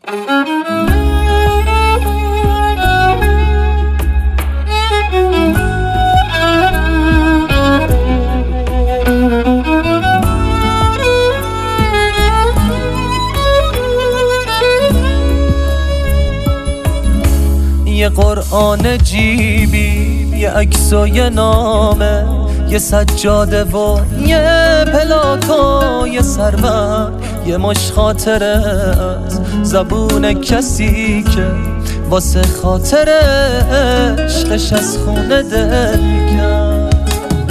یه قرآن جیبی، یه عکس و یه نامه، یه سجاده و یه پلاک و یه سرور، یه مش خاطره از زبون کسی که واسه خاطر عشقش از خونه دل کرد.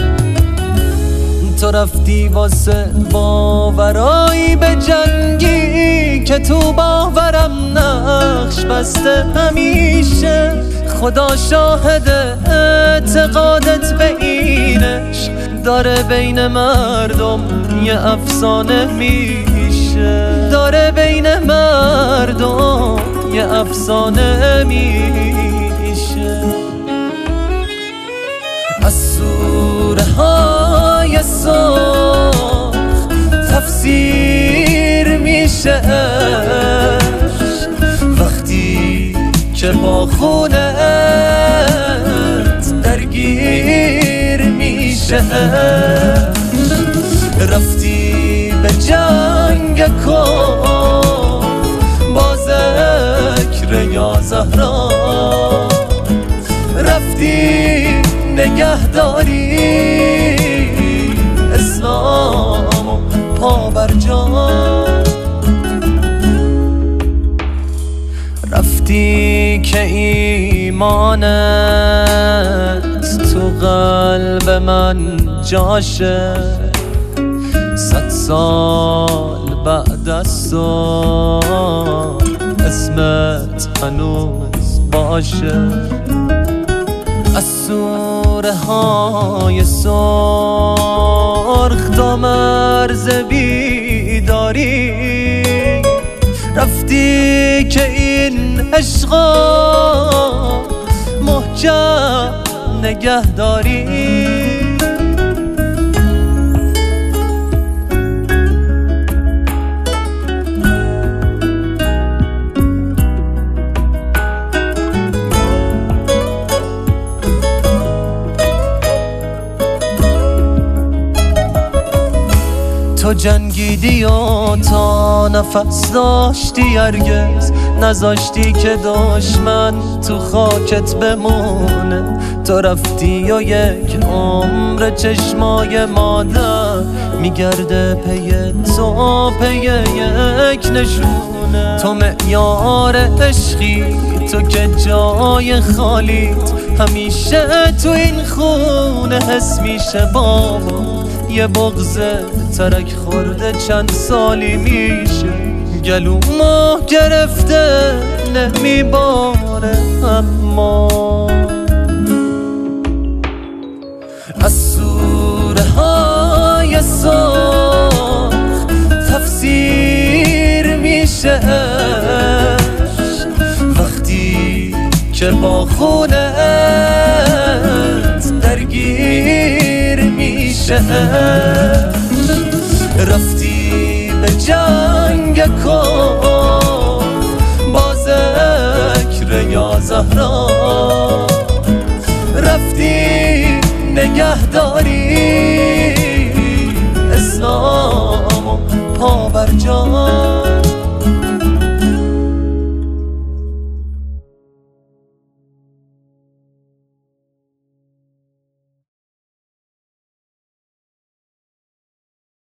تو رفتی واسه باورایی به جنگی که تو باورم نقش بسته همیشه. خدا شاهد اعتقادت به این عشق داره بین مردم یه افسانه میشه، داره بین مردم یه افسانه میشه. از سوره های سرخ تفسیر میشه وقتی که با خونت درگیر میشه. رفتی به جنگ کن با ذکر یا زهرا، رفتی نگهداری اسلام و پا بر جا، رفتی که ایمانت تو قلب من جاشه. 100 سال بعد از تو اسمت هنوز باشه. از سوره های سرخ تا مرز بیداری، رفتی که این عشقا محکم نگهداری. تو جنگیدی و تا نفس داشتی هرگز نذاشتی که دشمن تو خاکت بمونه. تو رفتی و یک عمر چشمای مادر میگرده پی تو، پی یک نشونه. تو معیار عشقی، تو که جای خالیت همیشه تو این خونه حس میشه. بابا یه بغض ترک خورده چند سالی میشه، گلومو گرفته نمیباره اما. از سوره های سرخ تفسیر میشه وقتی که با خونت درگیر میشه. رفتی به جنگ کن با ذکر یا زهرا، رفتی نگهداری اسلام و پا بر جا.